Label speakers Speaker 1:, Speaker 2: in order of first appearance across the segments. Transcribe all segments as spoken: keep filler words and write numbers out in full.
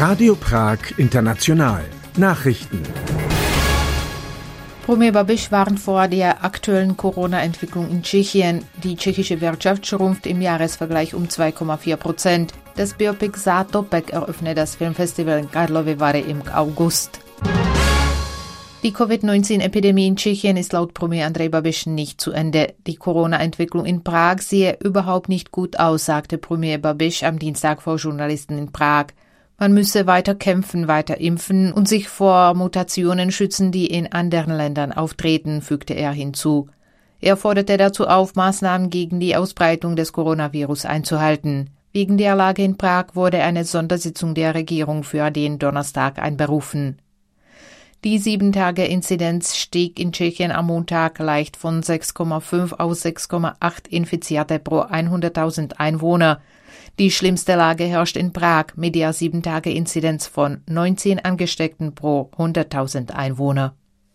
Speaker 1: Radio Prag International. Nachrichten.
Speaker 2: Premier Babiš warnt vor der aktuellen Corona-Entwicklung in Tschechien. Die tschechische Wirtschaft schrumpft im Jahresvergleich um zwei Komma vier Prozent. Das Biopic Zátopek eröffnet das Filmfestival in Karlovy Vary im August. Die Covid neunzehn Epidemie in Tschechien ist laut Premier Andrej Babiš nicht zu Ende. Die Corona-Entwicklung in Prag sehe überhaupt nicht gut aus, sagte Premier Babiš am Dienstag vor Journalisten in Prag. Man müsse weiter kämpfen, weiter impfen und sich vor Mutationen schützen, die in anderen Ländern auftreten, fügte er hinzu. Er forderte dazu auf, Maßnahmen gegen die Ausbreitung des Coronavirus einzuhalten. Wegen der Lage in Prag wurde eine Sondersitzung der Regierung für den Donnerstag einberufen. Die sieben-Tage-Inzidenz stieg in Tschechien am Montag leicht von sechs Komma fünf auf sechs Komma acht Infizierte pro hunderttausend Einwohner. Die schlimmste Lage herrscht in Prag mit der sieben-Tage-Inzidenz von neunzehn Angesteckten pro hunderttausend Einwohner.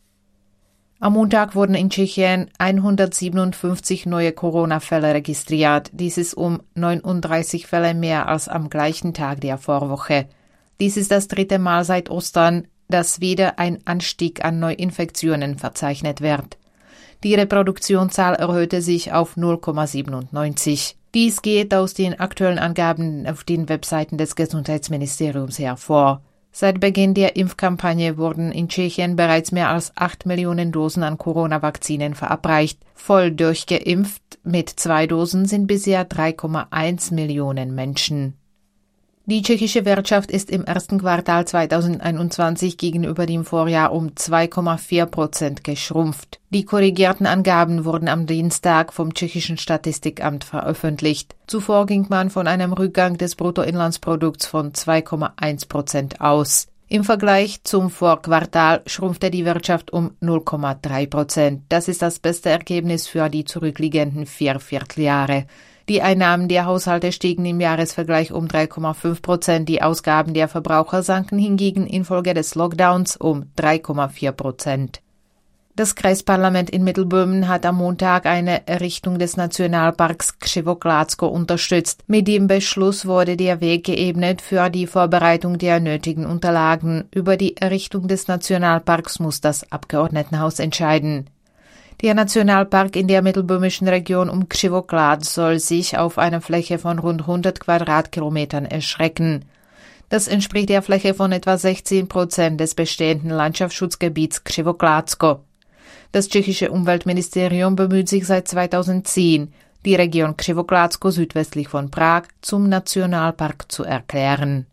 Speaker 2: Am Montag wurden in Tschechien hundertsiebenundfünfzig neue Corona-Fälle registriert. Dies ist um neununddreißig Fälle mehr als am gleichen Tag der Vorwoche. Dies ist das dritte Mal seit Ostern, dass wieder ein Anstieg an Neuinfektionen verzeichnet wird. Die Reproduktionszahl erhöhte sich auf null Komma siebenundneunzig. Dies geht aus den aktuellen Angaben auf den Webseiten des Gesundheitsministeriums hervor. Seit Beginn der Impfkampagne wurden in Tschechien bereits mehr als acht Millionen Dosen an Corona-Vakzinen verabreicht. Voll durchgeimpft mit zwei Dosen sind bisher drei Komma eins Millionen Menschen. Die tschechische Wirtschaft ist im ersten Quartal zweitausendeinundzwanzig gegenüber dem Vorjahr um zwei Komma vier Prozent geschrumpft. Die korrigierten Angaben wurden am Dienstag vom tschechischen Statistikamt veröffentlicht. Zuvor ging man von einem Rückgang des Bruttoinlandsprodukts von zwei Komma eins Prozent aus. Im Vergleich zum Vorquartal schrumpfte die Wirtschaft um null Komma drei Prozent. Das ist das beste Ergebnis für die zurückliegenden vier Vierteljahre. Die Einnahmen der Haushalte stiegen im Jahresvergleich um drei Komma fünf Prozent, die Ausgaben der Verbraucher sanken hingegen infolge des Lockdowns um drei Komma vier Prozent. Das Kreisparlament in Mittelböhmen hat am Montag eine Errichtung des Nationalparks Křivoklátsko unterstützt. Mit dem Beschluss wurde der Weg geebnet für die Vorbereitung der nötigen Unterlagen. Über die Errichtung des Nationalparks muss das Abgeordnetenhaus entscheiden. Der Nationalpark in der mittelböhmischen Region um Křivoklát soll sich auf einer Fläche von rund hundert Quadratkilometern erstrecken. Das entspricht der Fläche von etwa sechzehn Prozent des bestehenden Landschaftsschutzgebiets Křivoklátsko. Das tschechische Umweltministerium bemüht sich seit zweitausendzehn, die Region Křivoklátsko südwestlich von Prag zum Nationalpark zu erklären.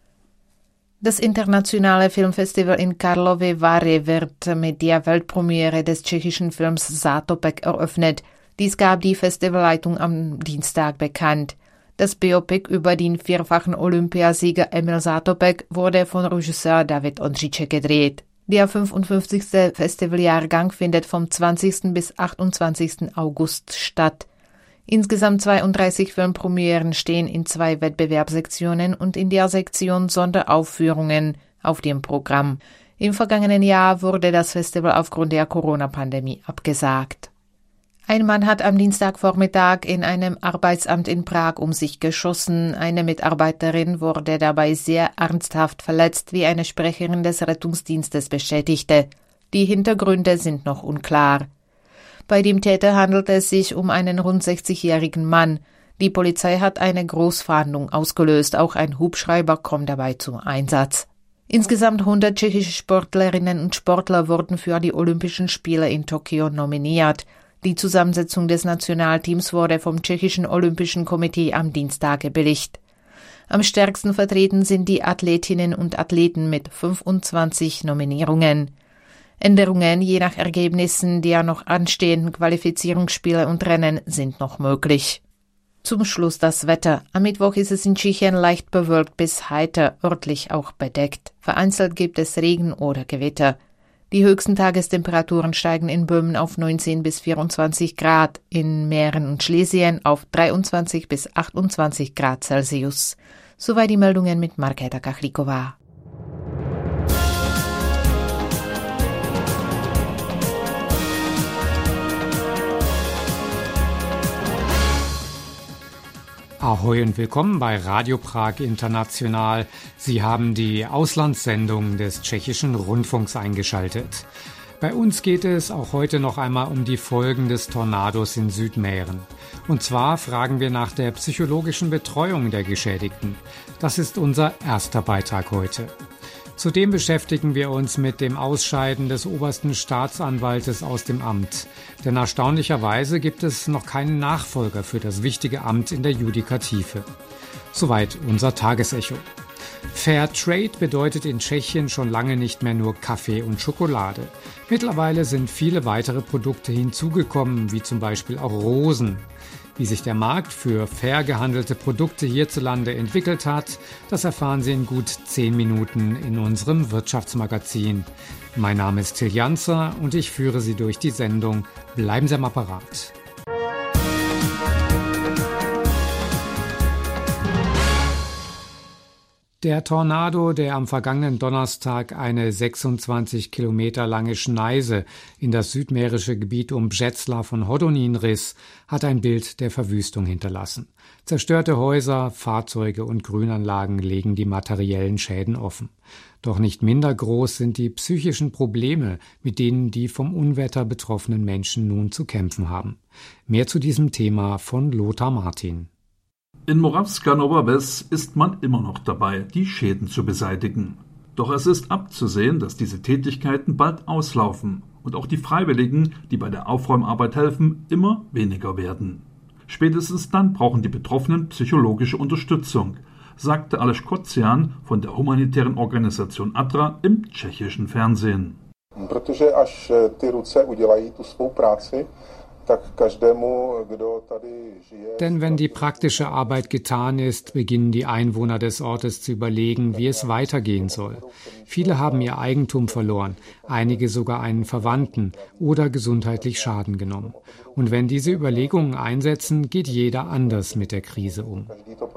Speaker 2: Das internationale Filmfestival in Karlovy Vary wird mit der Weltpremiere des tschechischen Films Zátopek eröffnet. Dies gab die Festivalleitung am Dienstag bekannt. Das Biopic über den vierfachen Olympiasieger Emil Zátopek wurde von Regisseur David Ondříček gedreht. Der fünfundfünfzigste Festivaljahrgang findet vom zwanzigsten bis achtundzwanzigsten August statt. Insgesamt zweiunddreißig Filmpremieren stehen in zwei Wettbewerbssektionen und in der Sektion Sonderaufführungen auf dem Programm. Im vergangenen Jahr wurde das Festival aufgrund der Corona-Pandemie abgesagt. Ein Mann hat am Dienstagvormittag in einem Arbeitsamt in Prag um sich geschossen. Eine Mitarbeiterin wurde dabei sehr ernsthaft verletzt, wie eine Sprecherin des Rettungsdienstes bestätigte. Die Hintergründe sind noch unklar. Bei dem Täter handelt es sich um einen rund sechzigjährigen Mann. Die Polizei hat eine Großfahndung ausgelöst. Auch ein Hubschrauber kommt dabei zum Einsatz. Insgesamt hundert tschechische Sportlerinnen und Sportler wurden für die Olympischen Spiele in Tokio nominiert. Die Zusammensetzung des Nationalteams wurde vom tschechischen Olympischen Komitee am Dienstag gebilligt. Am stärksten vertreten sind die Athletinnen und Athleten mit fünfundzwanzig Nominierungen. Änderungen je nach Ergebnissen der noch anstehenden Qualifizierungsspiele und Rennen sind noch möglich. Zum Schluss das Wetter. Am Mittwoch ist es in Tschechien leicht bewölkt bis heiter, örtlich auch bedeckt. Vereinzelt gibt es Regen oder Gewitter. Die höchsten Tagestemperaturen steigen in Böhmen auf neunzehn bis vierundzwanzig Grad, in Mähren und Schlesien auf dreiundzwanzig bis achtundzwanzig Grad Celsius. Soweit die Meldungen mit Markéta Kachlíková.
Speaker 3: Ahoi und willkommen bei Radio Prag International. Sie haben die Auslandssendung des tschechischen Rundfunks eingeschaltet. Bei uns geht es auch heute noch einmal um die Folgen des Tornados in Südmähren. Und zwar fragen wir nach der psychologischen Betreuung der Geschädigten. Das ist unser erster Beitrag heute. Zudem beschäftigen wir uns mit dem Ausscheiden des obersten Staatsanwaltes aus dem Amt. Denn erstaunlicherweise gibt es noch keinen Nachfolger für das wichtige Amt in der Judikative. Soweit unser Tagesecho. Fair Trade bedeutet in Tschechien schon lange nicht mehr nur Kaffee und Schokolade. Mittlerweile sind viele weitere Produkte hinzugekommen, wie zum Beispiel auch Rosen. Wie sich der Markt für fair gehandelte Produkte hierzulande entwickelt hat, das erfahren Sie in gut zehn Minuten in unserem Wirtschaftsmagazin. Mein Name ist Till Janzer und ich führe Sie durch die Sendung. Bleiben Sie am Apparat. Der Tornado, der am vergangenen Donnerstag eine sechsundzwanzig Kilometer lange Schneise in das südmährische Gebiet um Břeclav von Hodonín riss, hat ein Bild der Verwüstung hinterlassen. Zerstörte Häuser, Fahrzeuge und Grünanlagen legen die materiellen Schäden offen. Doch nicht minder groß sind die psychischen Probleme, mit denen die vom Unwetter betroffenen Menschen nun zu kämpfen haben. Mehr zu diesem Thema von Lothar Martin.
Speaker 4: In Moravská Nová Ves ist man immer noch dabei, die Schäden zu beseitigen. Doch es ist abzusehen, dass diese Tätigkeiten bald auslaufen und auch die Freiwilligen, die bei der Aufräumarbeit helfen, immer weniger werden. Spätestens dann brauchen die Betroffenen psychologische Unterstützung, sagte Aleš Kocian von der humanitären Organisation Adra im tschechischen Fernsehen.
Speaker 5: Protože až ty ruce udělají tu svou práci,
Speaker 3: Denn wenn die praktische Arbeit getan ist, beginnen die Einwohner des Ortes zu überlegen, wie es weitergehen soll. Viele haben ihr Eigentum verloren, einige sogar einen Verwandten oder gesundheitlich Schaden genommen. Und wenn diese Überlegungen einsetzen, geht jeder anders mit der Krise um.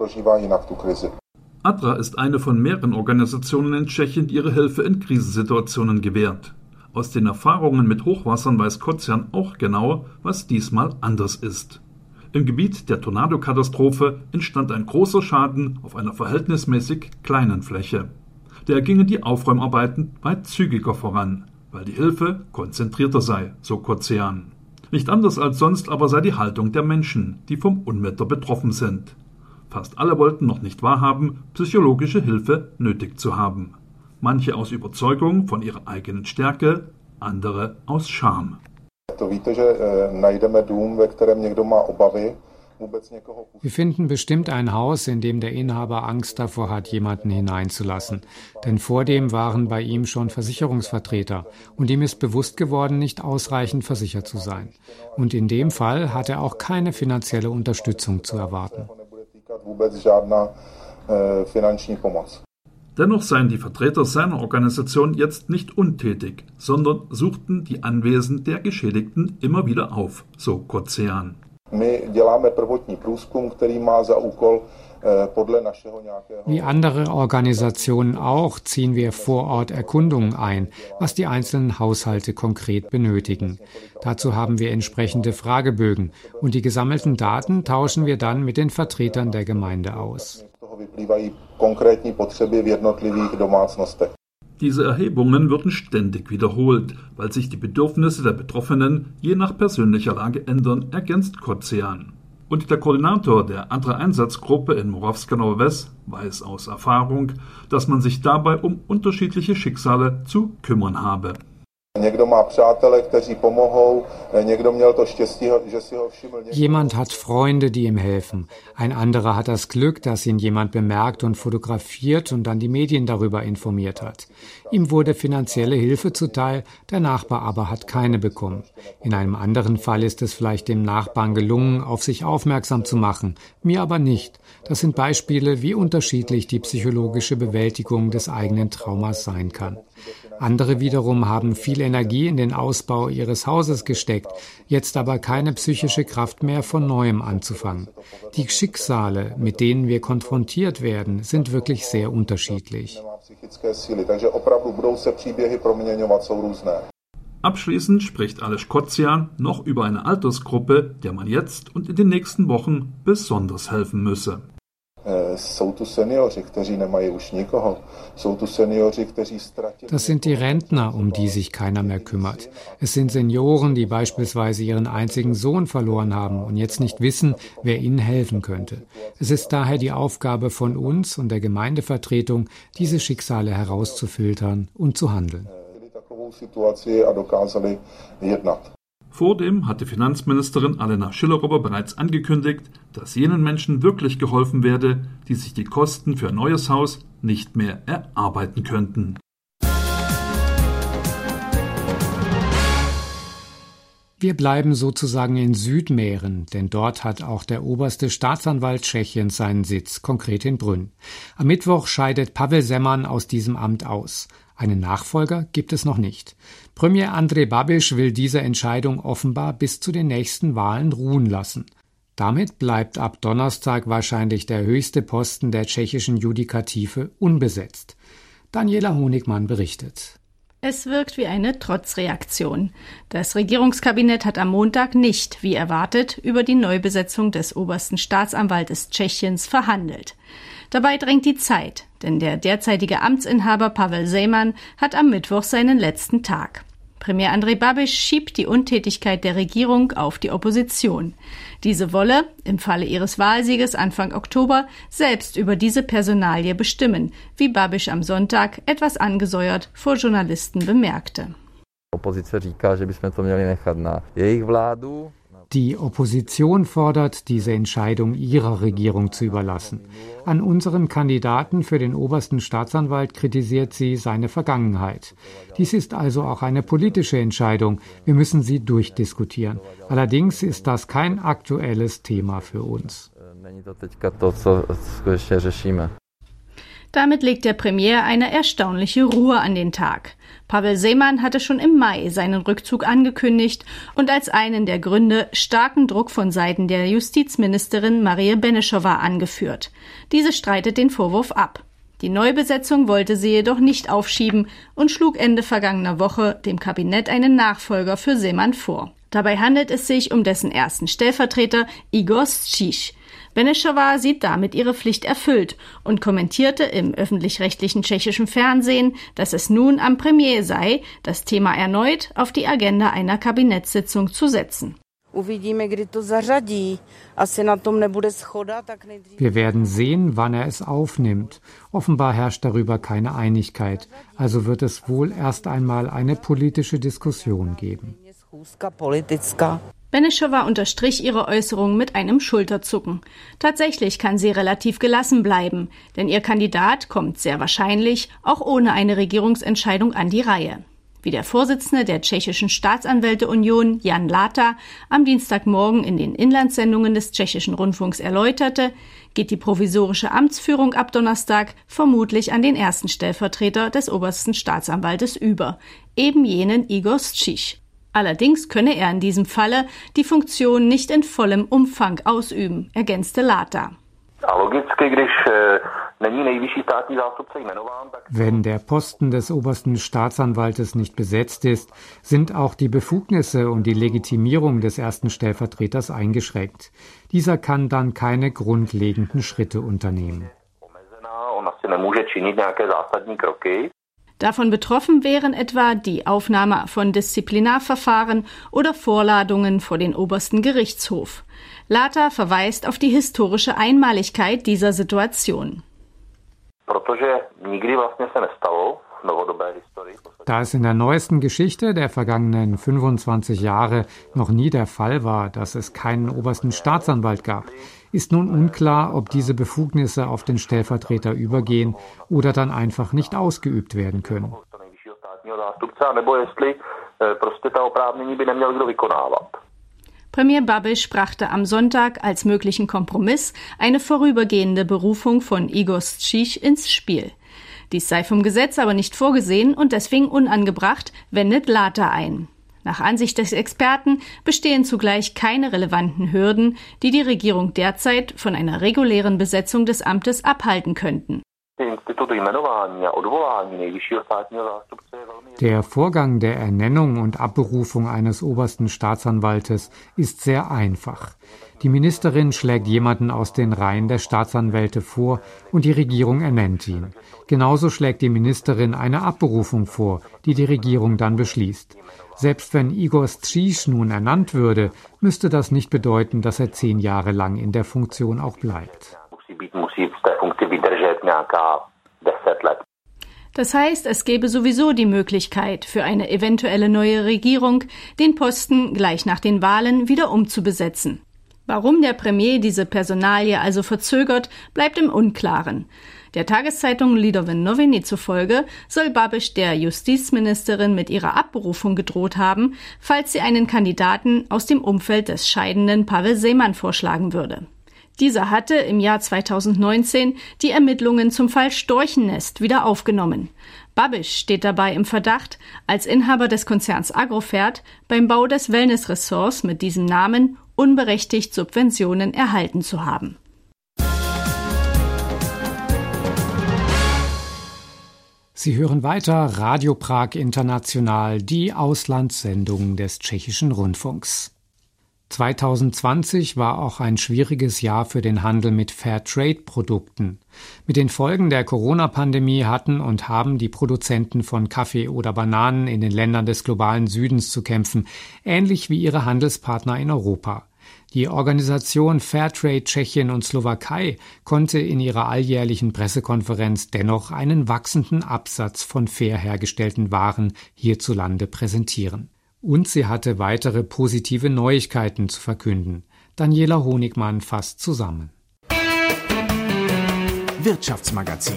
Speaker 4: Adra ist eine von mehreren Organisationen in Tschechien, die ihre Hilfe in Krisensituationen gewährt. Aus den Erfahrungen mit Hochwassern weiß Kocian auch genau, was diesmal anders ist. Im Gebiet der Tornadokatastrophe entstand ein großer Schaden auf einer verhältnismäßig kleinen Fläche. Daher gingen die Aufräumarbeiten weit zügiger voran, weil die Hilfe konzentrierter sei, so Kocian. Nicht anders als sonst aber sei die Haltung der Menschen, die vom Unwetter betroffen sind. Fast alle wollten noch nicht wahrhaben, psychologische Hilfe nötig zu haben. Manche aus Überzeugung von ihrer eigenen Stärke, andere aus Scham.
Speaker 3: Wir finden bestimmt ein Haus, in dem der Inhaber Angst davor hat, jemanden hineinzulassen. Denn vor dem waren bei ihm schon Versicherungsvertreter und ihm ist bewusst geworden, nicht ausreichend versichert zu sein. Und in dem Fall hat er auch keine finanzielle Unterstützung zu erwarten.
Speaker 4: Dennoch seien die Vertreter seiner Organisation jetzt nicht untätig, sondern suchten die Anwesen der Geschädigten immer wieder auf, so Kocian.
Speaker 3: Wie andere Organisationen auch ziehen wir vor Ort Erkundungen ein, was die einzelnen Haushalte konkret benötigen. Dazu haben wir entsprechende Fragebögen und die gesammelten Daten tauschen wir dann mit den Vertretern der Gemeinde aus.
Speaker 4: Diese Erhebungen würden ständig wiederholt, weil sich die Bedürfnisse der Betroffenen je nach persönlicher Lage ändern, ergänzt Kocian. Und der Koordinator der Adra-Einsatzgruppe in Moravská Nová Ves weiß aus Erfahrung, dass man sich dabei um unterschiedliche Schicksale zu kümmern habe.
Speaker 3: Jemand hat Freunde, die ihm helfen. Ein anderer hat das Glück, dass ihn jemand bemerkt und fotografiert und dann die Medien darüber informiert hat. Ihm wurde finanzielle Hilfe zuteil, der Nachbar aber hat keine bekommen. In einem anderen Fall ist es vielleicht dem Nachbarn gelungen, auf sich aufmerksam zu machen, mir aber nicht. Das sind Beispiele, wie unterschiedlich die psychologische Bewältigung des eigenen Traumas sein kann. Andere wiederum haben viel Energie in den Ausbau ihres Hauses gesteckt, jetzt aber keine psychische Kraft mehr, von Neuem anzufangen. Die Schicksale, mit denen wir konfrontiert werden, sind wirklich sehr unterschiedlich.
Speaker 4: Abschließend spricht Aleš Kocian noch über eine Altersgruppe, der man jetzt und in den nächsten Wochen besonders helfen müsse.
Speaker 3: Das sind die Rentner, um die sich keiner mehr kümmert. Es sind Senioren, die beispielsweise ihren einzigen Sohn verloren haben und jetzt nicht wissen, wer ihnen helfen könnte. Es ist daher die Aufgabe von uns und der Gemeindevertretung, diese Schicksale herauszufiltern und zu handeln.
Speaker 4: Vordem hatte Finanzministerin Alena Schillerober bereits angekündigt, dass jenen Menschen wirklich geholfen werde, die sich die Kosten für ein neues Haus nicht mehr erarbeiten könnten.
Speaker 3: Wir bleiben sozusagen in Südmähren, denn dort hat auch der oberste Staatsanwalt Tschechiens seinen Sitz, konkret in Brünn. Am Mittwoch scheidet Pavel Zeman aus diesem Amt aus. Einen Nachfolger gibt es noch nicht. Premier Andrej Babiš will diese Entscheidung offenbar bis zu den nächsten Wahlen ruhen lassen. Damit bleibt ab Donnerstag wahrscheinlich der höchste Posten der tschechischen Judikative unbesetzt. Daniela Honigmann berichtet.
Speaker 6: Es wirkt wie eine Trotzreaktion. Das Regierungskabinett hat am Montag nicht, wie erwartet, über die Neubesetzung des obersten Staatsanwaltes Tschechiens verhandelt. Dabei drängt die Zeit, denn der derzeitige Amtsinhaber Pavel Zeman hat am Mittwoch seinen letzten Tag. Premier Andrej Babiš schiebt die Untätigkeit der Regierung auf die Opposition. Diese wolle, im Falle ihres Wahlsieges Anfang Oktober, selbst über diese Personalie bestimmen, wie Babiš am Sonntag etwas angesäuert vor Journalisten bemerkte.
Speaker 3: Die Opposition fordert, diese Entscheidung ihrer Regierung zu überlassen. An unserem Kandidaten für den obersten Staatsanwalt kritisiert sie seine Vergangenheit. Dies ist also auch eine politische Entscheidung. Wir müssen sie durchdiskutieren. Allerdings ist das kein aktuelles Thema für uns.
Speaker 6: Damit legt der Premier eine erstaunliche Ruhe an den Tag. Pavel Zeman hatte schon im Mai seinen Rückzug angekündigt und als einen der Gründe starken Druck von Seiten der Justizministerin Marie Benešová angeführt. Diese streitet den Vorwurf ab. Die Neubesetzung wollte sie jedoch nicht aufschieben und schlug Ende vergangener Woche dem Kabinett einen Nachfolger für Zeman vor. Dabei handelt es sich um dessen ersten Stellvertreter Igor Stříž. Benešová sieht damit ihre Pflicht erfüllt und kommentierte im öffentlich-rechtlichen tschechischen Fernsehen, dass es nun am Premier sei, das Thema erneut auf die Agenda einer Kabinettssitzung zu setzen.
Speaker 3: Wir werden sehen, wann er es aufnimmt. Offenbar herrscht darüber keine Einigkeit, also wird es wohl erst einmal eine politische Diskussion geben.
Speaker 6: Benešová unterstrich ihre Äußerung mit einem Schulterzucken. Tatsächlich kann sie relativ gelassen bleiben, denn ihr Kandidat kommt sehr wahrscheinlich auch ohne eine Regierungsentscheidung an die Reihe. Wie der Vorsitzende der tschechischen Staatsanwälteunion, Jan Lata, am Dienstagmorgen in den Inlandssendungen des tschechischen Rundfunks erläuterte, geht die provisorische Amtsführung ab Donnerstag vermutlich an den ersten Stellvertreter des obersten Staatsanwaltes über, eben jenen Igor Stříž. Allerdings könne er in diesem Falle die Funktion nicht in vollem Umfang ausüben, ergänzte Lata.
Speaker 3: Wenn der Posten des obersten Staatsanwaltes nicht besetzt ist, sind auch die Befugnisse und die Legitimierung des ersten Stellvertreters eingeschränkt. Dieser kann dann keine grundlegenden Schritte unternehmen.
Speaker 6: Davon betroffen wären etwa die Aufnahme von Disziplinarverfahren oder Vorladungen vor den obersten Gerichtshof. Lata verweist auf die historische Einmaligkeit dieser Situation.
Speaker 3: Da es in der neuesten Geschichte der vergangenen fünfundzwanzig Jahre noch nie der Fall war, dass es keinen obersten Staatsanwalt gab, ist nun unklar, ob diese Befugnisse auf den Stellvertreter übergehen oder dann einfach nicht ausgeübt werden können.
Speaker 6: Premier Babiš brachte am Sonntag als möglichen Kompromiss eine vorübergehende Berufung von Igor Stříž ins Spiel. Dies sei vom Gesetz aber nicht vorgesehen und deswegen unangebracht, wendet Lata ein. Nach Ansicht des Experten bestehen zugleich keine relevanten Hürden, die die Regierung derzeit von einer regulären Besetzung des Amtes abhalten könnten.
Speaker 3: Der Vorgang der Ernennung und Abberufung eines obersten Staatsanwaltes ist sehr einfach. Die Ministerin schlägt jemanden aus den Reihen der Staatsanwälte vor und die Regierung ernennt ihn. Genauso schlägt die Ministerin eine Abberufung vor, die die Regierung dann beschließt. Selbst wenn Igor Stříž nun ernannt würde, müsste das nicht bedeuten, dass er zehn Jahre lang in der Funktion auch bleibt.
Speaker 6: Das heißt, es gäbe sowieso die Möglichkeit, für eine eventuelle neue Regierung den Posten gleich nach den Wahlen wieder umzubesetzen. Warum der Premier diese Personalie also verzögert, bleibt im Unklaren. Der Tageszeitung Lidové noviny zufolge soll Babiš der Justizministerin mit ihrer Abberufung gedroht haben, falls sie einen Kandidaten aus dem Umfeld des scheidenden Pavel Zeman vorschlagen würde. Dieser hatte im Jahr zweitausendneunzehn die Ermittlungen zum Fall Storchennest wieder aufgenommen. Babiš steht dabei im Verdacht, als Inhaber des Konzerns Agrofert beim Bau des Wellnessressorts mit diesem Namen unberechtigt Subventionen erhalten zu haben.
Speaker 3: Sie hören weiter Radio Prag International, die Auslandssendung des Tschechischen Rundfunks. zweitausendzwanzig war auch ein schwieriges Jahr für den Handel mit Fairtrade-Produkten. Mit den Folgen der Corona-Pandemie hatten und haben die Produzenten von Kaffee oder Bananen in den Ländern des globalen Südens zu kämpfen, ähnlich wie ihre Handelspartner in Europa. Die Organisation Fairtrade Tschechien und Slowakei konnte in ihrer alljährlichen Pressekonferenz dennoch einen wachsenden Absatz von fair hergestellten Waren hierzulande präsentieren. Und sie hatte weitere positive Neuigkeiten zu verkünden. Daniela Honigmann fasst zusammen.
Speaker 1: Wirtschaftsmagazin.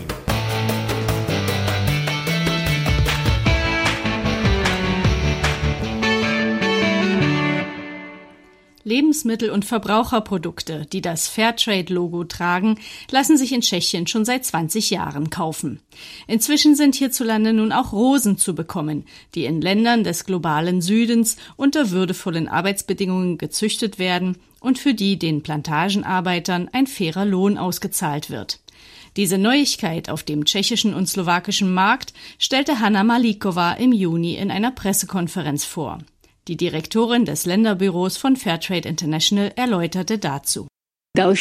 Speaker 6: Lebensmittel- und Verbraucherprodukte, die das Fairtrade-Logo tragen, lassen sich in Tschechien schon seit zwanzig Jahren kaufen. Inzwischen sind hierzulande nun auch Rosen zu bekommen, die in Ländern des globalen Südens unter würdevollen Arbeitsbedingungen gezüchtet werden und für die den Plantagenarbeitern ein fairer Lohn ausgezahlt wird. Diese Neuigkeit auf dem tschechischen und slowakischen Markt stellte Hanna Malíková im Juni in einer Pressekonferenz vor. Die Direktorin des Länderbüros von Fairtrade International erläuterte dazu.
Speaker 7: Ein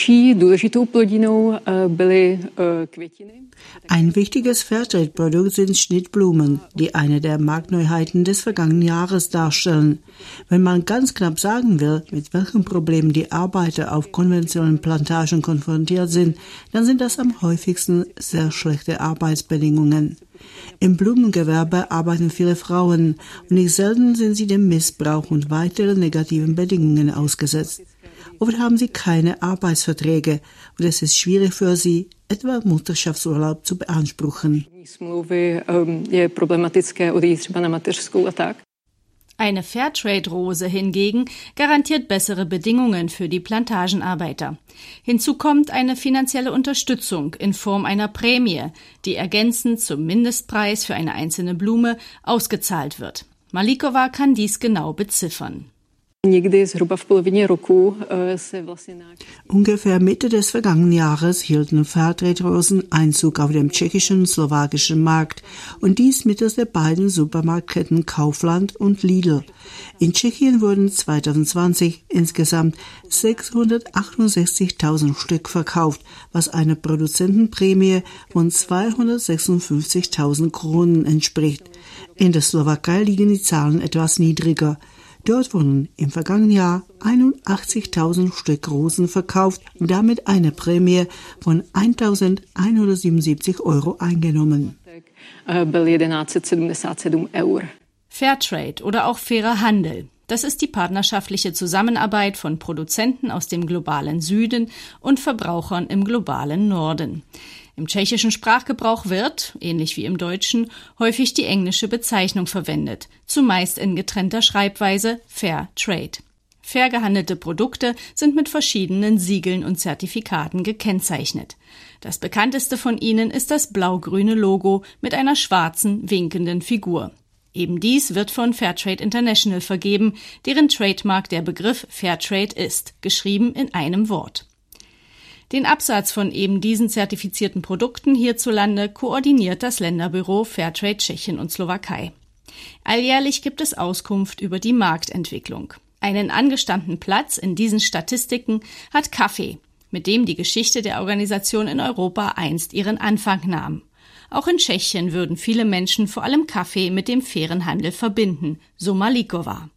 Speaker 7: wichtiges Fairtrade-Produkt sind Schnittblumen, die eine der Marktneuheiten des vergangenen Jahres darstellen. Wenn man ganz knapp sagen will, mit welchen Problemen die Arbeiter auf konventionellen Plantagen konfrontiert sind, dann sind das am häufigsten sehr schlechte Arbeitsbedingungen. Im Blumengewerbe arbeiten viele Frauen und nicht selten sind sie dem Missbrauch und weiteren negativen Bedingungen ausgesetzt. Oft haben sie keine Arbeitsverträge und es ist schwierig für sie, etwa Mutterschaftsurlaub zu beanspruchen.
Speaker 6: Eine Fairtrade-Rose hingegen garantiert bessere Bedingungen für die Plantagenarbeiter. Hinzu kommt eine finanzielle Unterstützung in Form einer Prämie, die ergänzend zum Mindestpreis für eine einzelne Blume ausgezahlt wird. Malíková kann dies genau beziffern.
Speaker 7: Ungefähr Mitte des vergangenen Jahres hielten Fairtrade-Rosen Einzug auf dem tschechischen und slowakischen Markt und dies mittels der beiden Supermarktketten Kaufland und Lidl. In Tschechien wurden zweitausendzwanzig insgesamt sechshundertachtundsechzigtausend Stück verkauft, was einer Produzentenprämie von zweihundertsechsundfünfzigtausend Kronen entspricht. In der Slowakei liegen die Zahlen etwas niedriger. Dort wurden im vergangenen Jahr einundachtzigtausend Stück Rosen verkauft und damit eine Prämie von eintausendeinhundertsiebenundsiebzig Euro eingenommen.
Speaker 6: Fairtrade oder auch fairer Handel. Das ist die partnerschaftliche Zusammenarbeit von Produzenten aus dem globalen Süden und Verbrauchern im globalen Norden. Im tschechischen Sprachgebrauch wird, ähnlich wie im Deutschen, häufig die englische Bezeichnung verwendet, zumeist in getrennter Schreibweise Fair Trade. Fair gehandelte Produkte sind mit verschiedenen Siegeln und Zertifikaten gekennzeichnet. Das bekannteste von ihnen ist das blau-grüne Logo mit einer schwarzen, winkenden Figur. Eben dies wird von Fairtrade International vergeben, deren Trademark der Begriff Fairtrade ist, geschrieben in einem Wort. Den Absatz von eben diesen zertifizierten Produkten hierzulande koordiniert das Länderbüro Fairtrade Tschechien und Slowakei. Alljährlich gibt es Auskunft über die Marktentwicklung. Einen angestammten Platz in diesen Statistiken hat Kaffee, mit dem die Geschichte der Organisation in Europa einst ihren Anfang nahm. Auch in Tschechien würden viele Menschen vor allem Kaffee mit dem fairen Handel verbinden, so Malíková.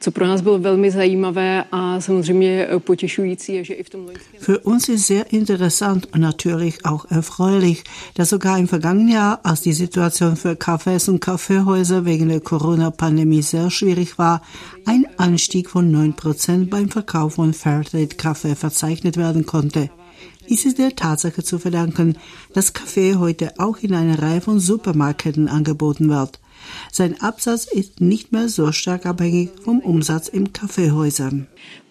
Speaker 7: Für uns ist sehr interessant und natürlich auch erfreulich, dass sogar im vergangenen Jahr, als die Situation für Cafés und Kaffeehäuser wegen der Corona-Pandemie sehr schwierig war, ein Anstieg von neun Prozent beim Verkauf von Fairtrade-Kaffee verzeichnet werden konnte. Dies ist der Tatsache zu verdanken, dass Kaffee heute auch in einer Reihe von Supermarktketten angeboten wird. Sein Absatz ist nicht mehr so stark abhängig vom Umsatz in Kaffeehäusern.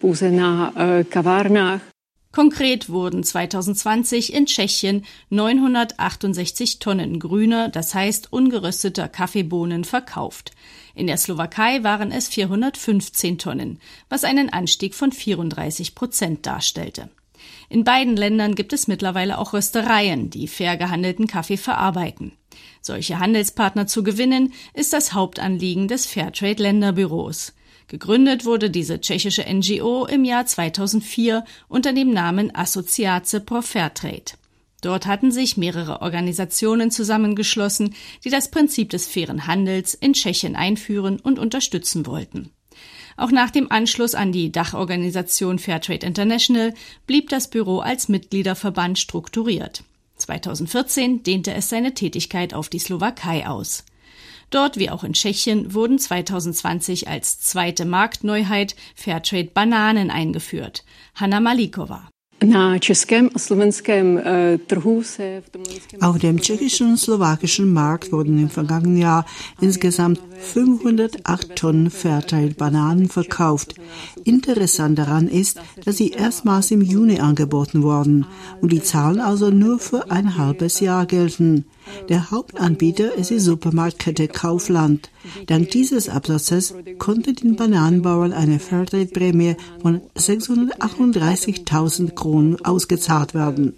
Speaker 6: Konkret wurden zwanzig zwanzig in Tschechien neunhundertachtundsechzig Tonnen grüner, das heißt ungerösteter Kaffeebohnen verkauft. In der Slowakei waren es vierhundertfünfzehn Tonnen, was einen Anstieg von vierunddreißig Prozent darstellte. In beiden Ländern gibt es mittlerweile auch Röstereien, die fair gehandelten Kaffee verarbeiten. Solche Handelspartner zu gewinnen, ist das Hauptanliegen des Fairtrade-Länderbüros. Gegründet wurde diese tschechische N G O im Jahr zweitausendvier unter dem Namen Asociace pro Fairtrade. Dort hatten sich mehrere Organisationen zusammengeschlossen, die das Prinzip des fairen Handels in Tschechien einführen und unterstützen wollten. Auch nach dem Anschluss an die Dachorganisation Fairtrade International blieb das Büro als Mitgliederverband strukturiert. zweitausendvierzehn dehnte es seine Tätigkeit auf die Slowakei aus. Dort wie auch in Tschechien wurden zweitausendzwanzig als zweite Marktneuheit Fairtrade Bananen eingeführt. Hanna Malíková.
Speaker 7: Auf dem tschechischen und slowakischen Markt wurden im vergangenen Jahr insgesamt fünfhundertacht Tonnen Fairtrade-Bananen verkauft. Interessant daran ist, dass sie erstmals im Juni angeboten wurden und die Zahlen also nur für ein halbes Jahr gelten. Der Hauptanbieter ist die Supermarktkette Kaufland. Dank dieses Absatzes konnte den Bananenbauern eine Fairtrade-Prämie von sechshundertachtunddreißigtausend Kronen ausgezahlt werden.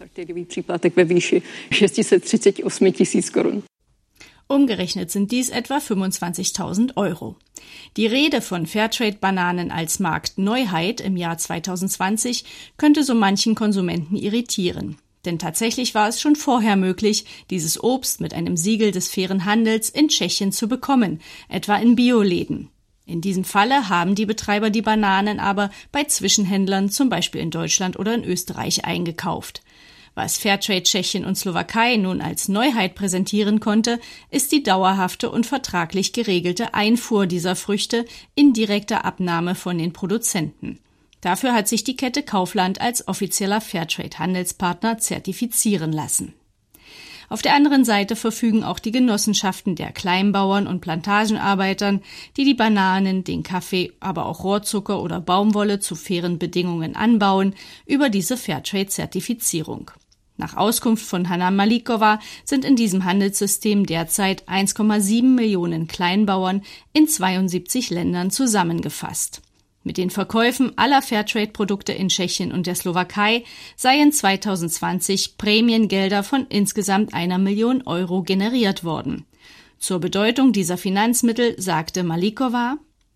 Speaker 6: Umgerechnet sind dies etwa fünfundzwanzigtausend Euro. Die Rede von Fairtrade-Bananen als Marktneuheit im Jahr zweitausendzwanzig könnte so manchen Konsumenten irritieren. Denn tatsächlich war es schon vorher möglich, dieses Obst mit einem Siegel des fairen Handels in Tschechien zu bekommen, etwa in Bioläden. In diesem Falle haben die Betreiber die Bananen aber bei Zwischenhändlern, zum Beispiel in Deutschland oder in Österreich, eingekauft. Was Fairtrade Tschechien und Slowakei nun als Neuheit präsentieren konnte, ist die dauerhafte und vertraglich geregelte Einfuhr dieser Früchte in direkter Abnahme von den Produzenten. Dafür hat sich die Kette Kaufland als offizieller Fairtrade-Handelspartner zertifizieren lassen. Auf der anderen Seite verfügen auch die Genossenschaften der Kleinbauern und Plantagenarbeitern, die die Bananen, den Kaffee, aber auch Rohrzucker oder Baumwolle zu fairen Bedingungen anbauen, über diese Fairtrade-Zertifizierung. Nach Auskunft von Hanna Malíková sind in diesem Handelssystem derzeit eins Komma sieben Millionen Kleinbauern in zweiundsiebzig Ländern zusammengefasst. Mit den Verkäufen aller Fairtrade-Produkte in Tschechien und der Slowakei seien zweitausendzwanzig Prämiengelder von insgesamt einer Million Euro generiert worden. Zur Bedeutung dieser Finanzmittel sagte Malíková: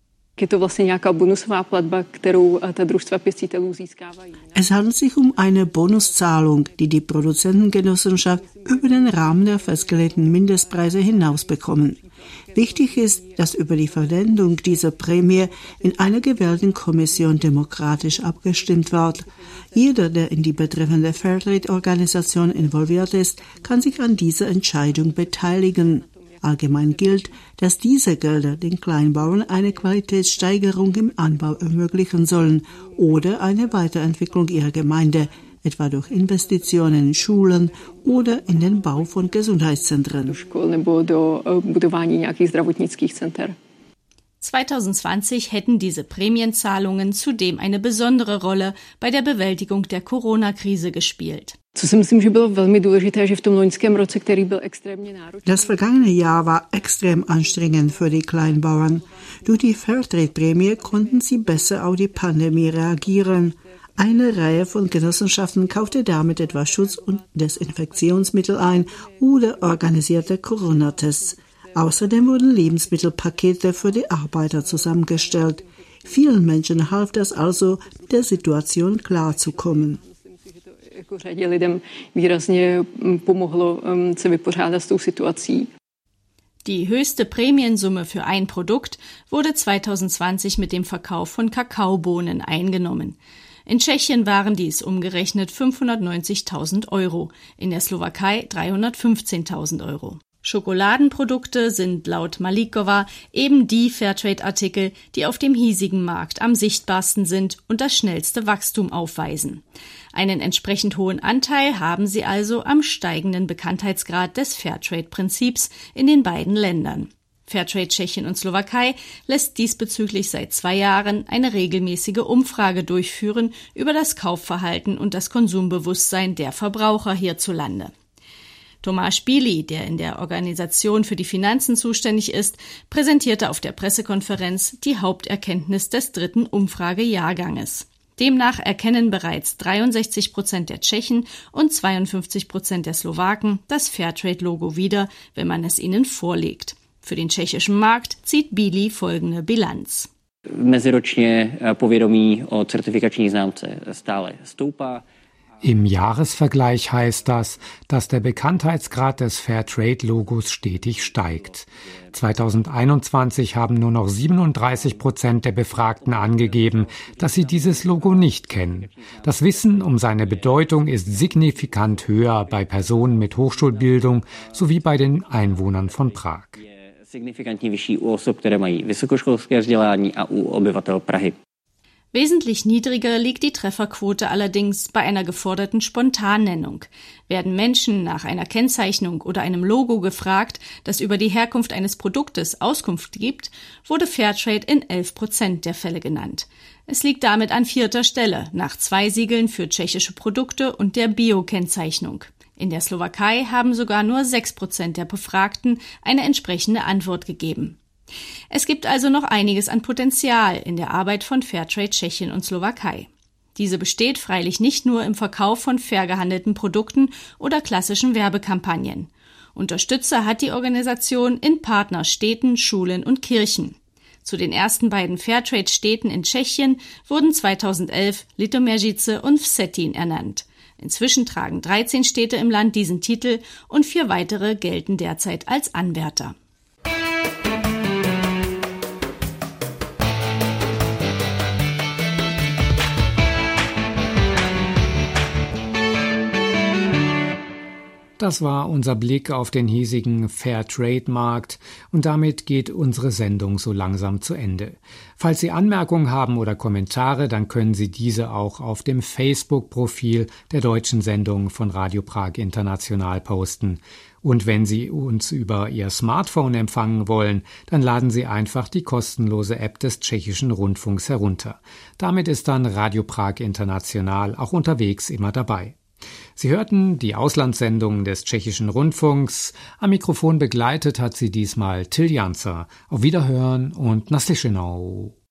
Speaker 7: Es handelt sich um eine Bonuszahlung, die die Produzentengenossenschaft über den Rahmen der festgelegten Mindestpreise hinaus bekommen. Wichtig ist, dass über die Verwendung dieser Prämie in einer gewählten Kommission demokratisch abgestimmt wird. Jeder, der in die betreffende Fairtrade-Organisation involviert ist, kann sich an dieser Entscheidung beteiligen. Allgemein gilt, dass diese Gelder den Kleinbauern eine Qualitätssteigerung im Anbau ermöglichen sollen oder eine Weiterentwicklung ihrer Gemeinde, etwa durch Investitionen in Schulen oder in den Bau von Gesundheitszentren.
Speaker 6: zweitausendzwanzig hätten diese Prämienzahlungen zudem eine besondere Rolle bei der Bewältigung der Corona-Krise gespielt.
Speaker 7: Das vergangene Jahr war extrem anstrengend für die Kleinbauern. Durch die Fairtrade-Prämie konnten sie besser auf die Pandemie reagieren. Eine Reihe von Genossenschaften kaufte damit etwa Schutz- und Desinfektionsmittel ein oder organisierte Corona-Tests. Außerdem wurden Lebensmittelpakete für die Arbeiter zusammengestellt. Vielen Menschen half das also, mit der Situation klarzukommen.
Speaker 6: Die höchste Prämiensumme für ein Produkt wurde zweitausendzwanzig mit dem Verkauf von Kakaobohnen eingenommen. In Tschechien waren dies umgerechnet fünfhundertneunzigtausend Euro, in der Slowakei dreihundertfünfzehntausend Euro. Schokoladenprodukte sind laut Malíková eben die Fairtrade-Artikel, die auf dem hiesigen Markt am sichtbarsten sind und das schnellste Wachstum aufweisen. Einen entsprechend hohen Anteil haben sie also am steigenden Bekanntheitsgrad des Fairtrade-Prinzips in den beiden Ländern. Fairtrade Tschechien und Slowakei lässt diesbezüglich seit zwei Jahren eine regelmäßige Umfrage durchführen über das Kaufverhalten und das Konsumbewusstsein der Verbraucher hierzulande. Tomáš Bílý, der in der Organisation für die Finanzen zuständig ist, präsentierte auf der Pressekonferenz die Haupterkenntnis des dritten Umfragejahrganges. Demnach erkennen bereits dreiundsechzig Prozent der Tschechen und zweiundfünfzig Prozent der Slowaken das Fairtrade-Logo wieder, wenn man es ihnen vorlegt. Für den tschechischen Markt zieht Bílý folgende Bilanz.
Speaker 8: Meziročně povědomí o certifikační známce stále stoupá.
Speaker 3: Im Jahresvergleich heißt das, dass der Bekanntheitsgrad des Fairtrade-Logos stetig steigt. zweitausendeinundzwanzig haben nur noch siebenunddreißig Prozent der Befragten angegeben, dass sie dieses Logo nicht kennen. Das Wissen um seine Bedeutung ist signifikant höher bei Personen mit Hochschulbildung sowie bei den Einwohnern von Prag.
Speaker 8: Signifikantně vyšší u osob, které mají vysokoškolské vzdělání a u obyvatel Prahy.
Speaker 6: Wesentlich niedriger liegt die Trefferquote allerdings bei einer geforderten Spontannennung. Werden Menschen nach einer Kennzeichnung oder einem Logo gefragt, das über die Herkunft eines Produktes Auskunft gibt, wurde Fairtrade in elf Prozent der Fälle genannt. Es liegt damit an vierter Stelle, nach zwei Siegeln für tschechische Produkte und der Bio-Kennzeichnung. In der Slowakei haben sogar nur sechs Prozent der Befragten eine entsprechende Antwort gegeben. Es gibt also noch einiges an Potenzial in der Arbeit von Fairtrade Tschechien und Slowakei. Diese besteht freilich nicht nur im Verkauf von fair gehandelten Produkten oder klassischen Werbekampagnen. Unterstützer hat die Organisation in Partnerstädten, Schulen und Kirchen. Zu den ersten beiden Fairtrade-Städten in Tschechien wurden zweitausendelf Litoměřice und Vsetín ernannt. Inzwischen tragen dreizehn Städte im Land diesen Titel und vier weitere gelten derzeit als Anwärter.
Speaker 3: Das war unser Blick auf den hiesigen Fairtrade-Markt und damit geht unsere Sendung so langsam zu Ende. Falls Sie Anmerkungen haben oder Kommentare, dann können Sie diese auch auf dem Facebook-Profil der deutschen Sendung von Radio Prag International posten. Und wenn Sie uns über Ihr Smartphone empfangen wollen, dann laden Sie einfach die kostenlose App des tschechischen Rundfunks herunter. Damit ist dann Radio Prag International auch unterwegs immer dabei. Sie hörten die Auslandssendung des tschechischen Rundfunks. Am Mikrofon begleitet hat sie diesmal Till Janzer. Auf Wiederhören und naslyšenou.